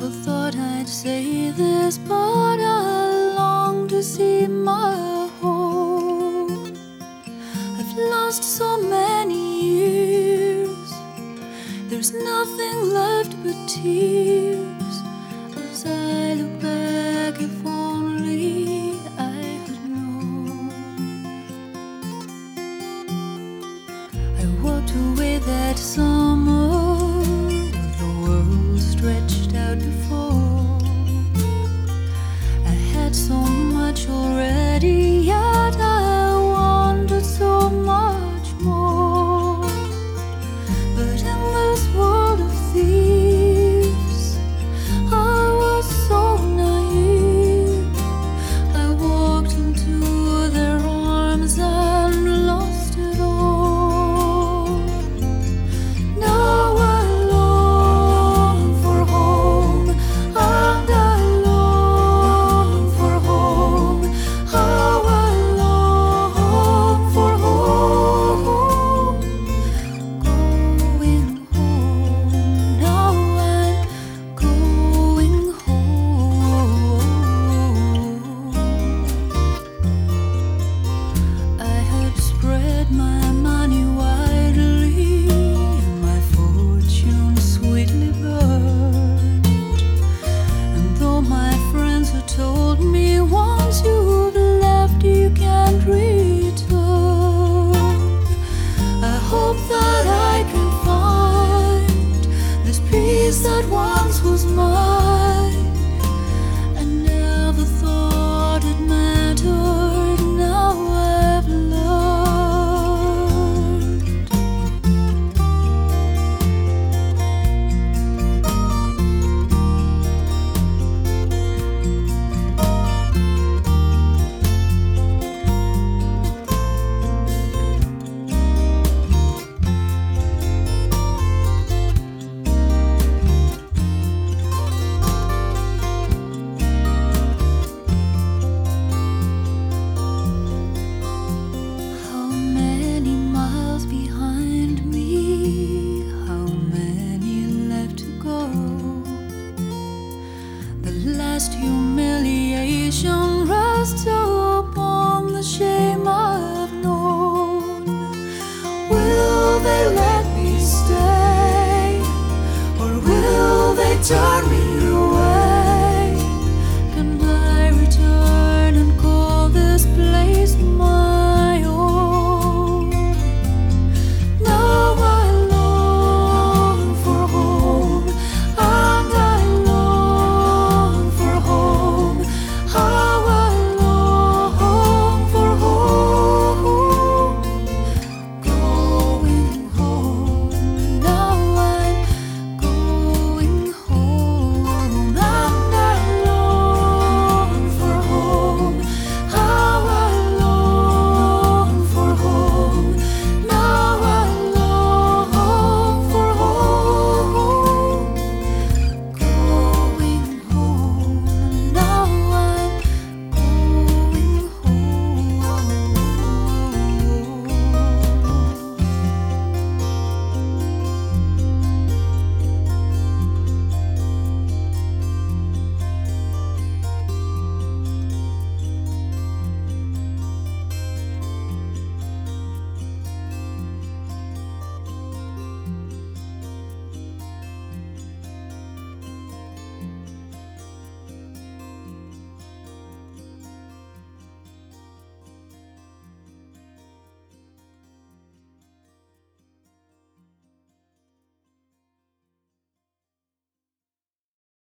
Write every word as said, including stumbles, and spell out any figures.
never thought I'd say this, but I long to see my home. I've lost so many years, there's nothing left but tears. As I look back, if only I had known. I walked away that summer with the world stretched out before. I had so much already, yet I wanted so much more. But in this world of thieves, I was so naive. I walked into their arms and lost it all. Now I long for home, and I long for home. How I long for home. Going home, now I'm going home. I had spread my money widely, and my fortune sweetly burned. And though my friends had told me, once you've left you can't return, I hope that I can find this peace that once was mine. I never thought it mattered, now I've learned. How many miles behind me? How many left to go? The last humiliation rests upon the shame I've known. Will they let me stay, or will they turn me